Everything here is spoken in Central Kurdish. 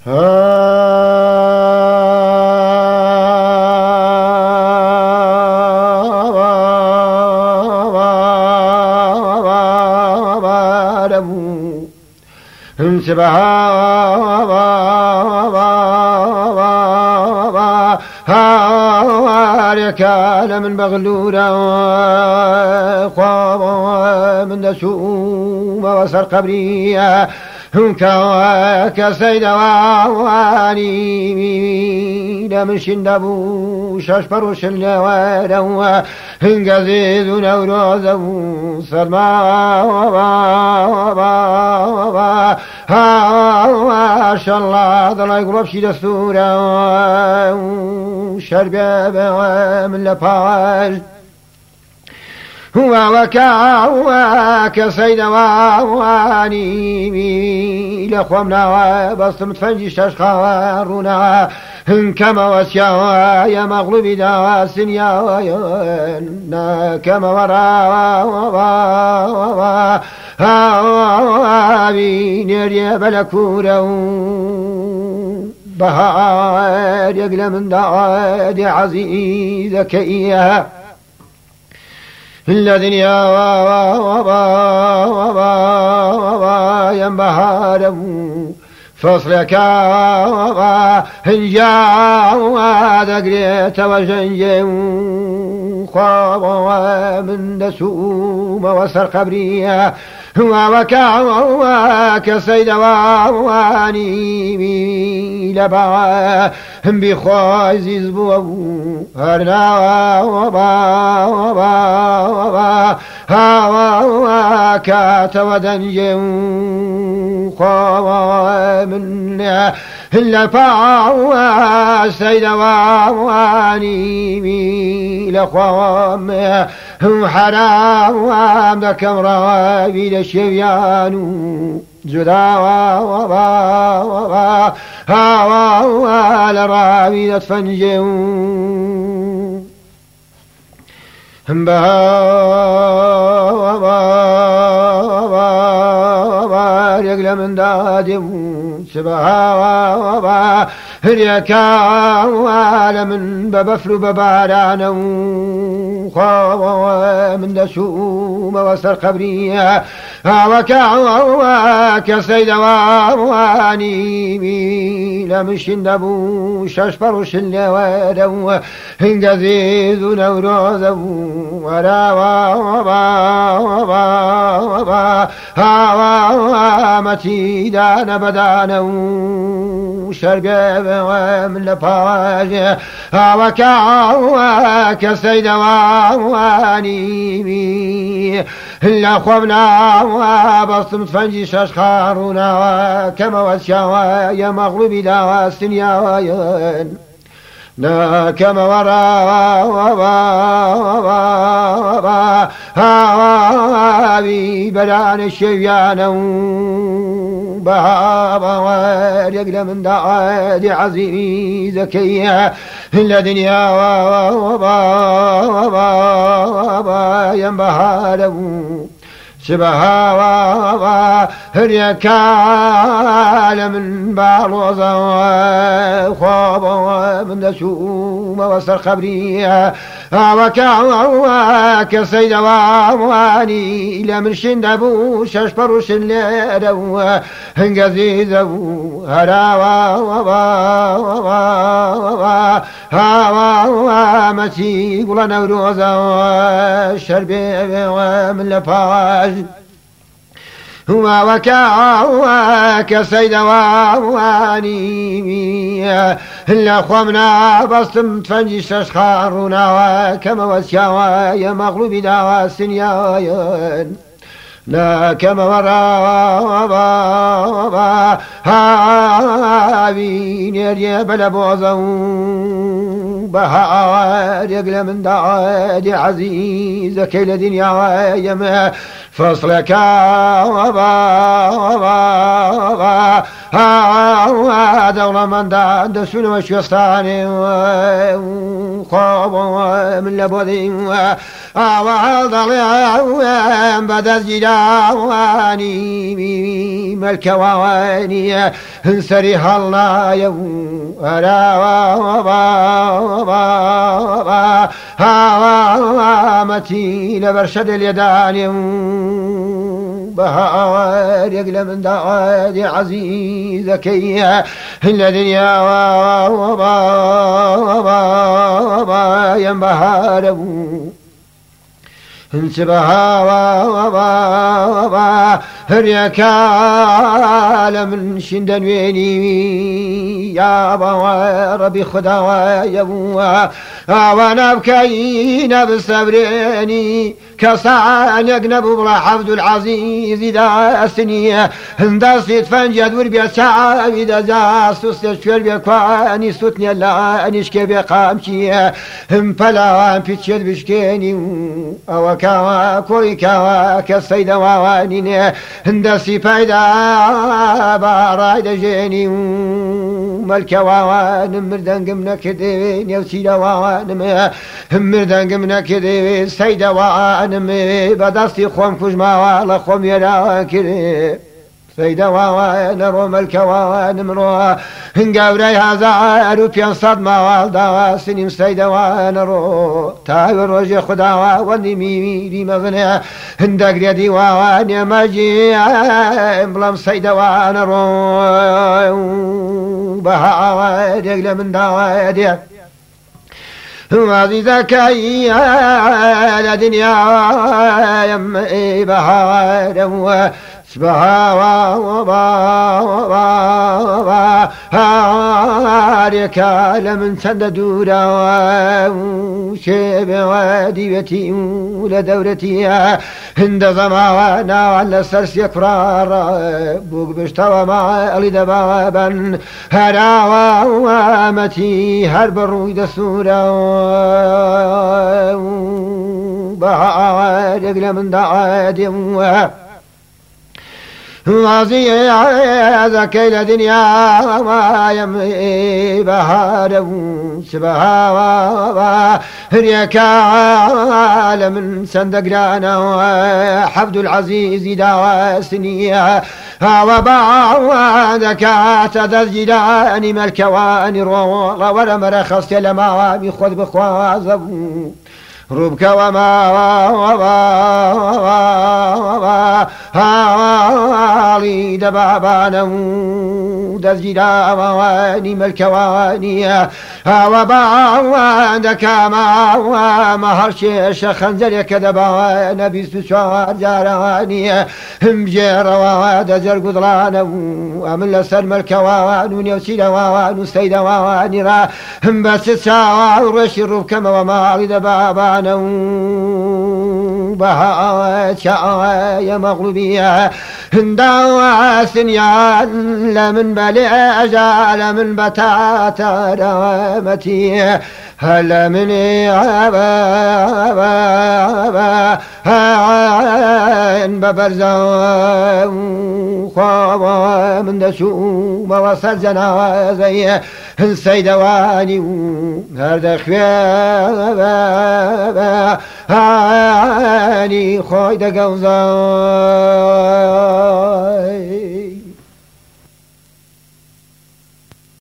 كان من بغلورة خواب من دسوم وسر قبرية كسيد واني من شندبو شاشبرو شلوارو هنقزيد نوروزو سلما ما شاء الله ضل يقرب شي دستورة شربة من لباج هو وكا سيد واني لأخوامنا بس متفنجي شاشخارونا كما وسيا يا مغلوبي دا سنيا كما ورا نيريا بلكورا بهار يقل من دعادي عزيزك إياها الدنيا ينبهار فصلك هنجا ذقريت وجنجي خواب من دسوم وسر قبرية وكاك سيد واني لبا بخوز زبو هرنا وكات ودنجي خواب من لبا سيد واني لخوام حرام ذكم رابي للشبيان جدا لرابي لتفنجون يقل من دادم سبها هريكا من ببفل ببارانا خواب من دسوم وسر قبرية وكا سيد واني لمش النبو شاشبر شلوادو هنقذيذ نوروذو متي دان بدانو شرقا من لباج وكا سيد واني لأخوابنا بصم تفنجي شاشخارونا كما وسيا يا مغلوبي دا سنيا كما بلان الشيان بهاب يقل من دعادي عزيزك الدنيا ينبهار شبها هريكال من بعلوزا خواب من دسوم وسر خبرية وكا سيد واني لمن شندبو شاشبرو شلدو هنقزيزو هوا متي قول نوروزا شربي من لفاج وكا سيد واني لأخوامنا بصم تفنجي شاشخارونا كما وسيا يا مغلوبي دا سنيا كما هابي نيريا بلا بوزو بهار يقل من دعادي عزيزك الدنيا يا فصلك دولة من داد سنو شوستاني وخاب من لبودي وضلع بدل جداواني ملكواني انسريح الله يوم هامتي لبرشد اليدان بهار يقل من دعادي عزيزكي الدنيا ينبهار انسبها هريكال من شندن ويني يا ربي خدا ويبوا وانا بكينا بالصبريني كسان يقنب بلا حفظ العزيز دا سنية هندسيت فنجد وربيا شعبي دا زاس تستشفر بيكواني ستني الله انشكي بقامشي هم فلا بيتشد بشكيني او كوا كوري كوا كالسيد ووانين هندسي فايدا بارايد جيني ملكا ووان مردن قمنا كدين يوسيدا ووان مردن قمنا كدين سيدا ووان بدستي خوم كجما ولا خوم يلا كدين سيدا ووان رو ملكا ووان مروا هنقاوري هزار وبيان صدما والدا سنين سيدا ووان رو تاور روجي خدا واني ميري مغنى هندق ريدي ووان ماجي بلام سيدا ووان رو بها رجل من داوادي وذي ذكي الدنيا يمي بهار سبها هارك لمن سندورا وشيب وديبتي ولدورتي هند زمانا وعلى سرس يكرار بوق بشتوى مع ألي دبابا هراوى وامتي هرب الرويد السورا بها رجل من دعادي غازي ذكي الدنيا ما يمي بهار سبها هريك من صندقنا حفظ العزيز داوى سنية وبعدك تذجلان ملكوان رولا ولا مرخص لما بخذ بخوازب ربك هالي دبابانا دزجلا واني ملكواني وبعدك مهرشي خنزلك دبانا بسوشار جاراني مجير ودزر قدرانا ومن لسر ملكوان ونيوسيلا وان سيدا وان را بس ساوى ورشي ربك ومالي دبابانا بها يا مغلوبية هندا سنيا لمن بلي أجال من بتات رامتي هلا من ببرزا خواب من دسوم وصل جنازي السيدواني هذا خواب خوي دقوزاي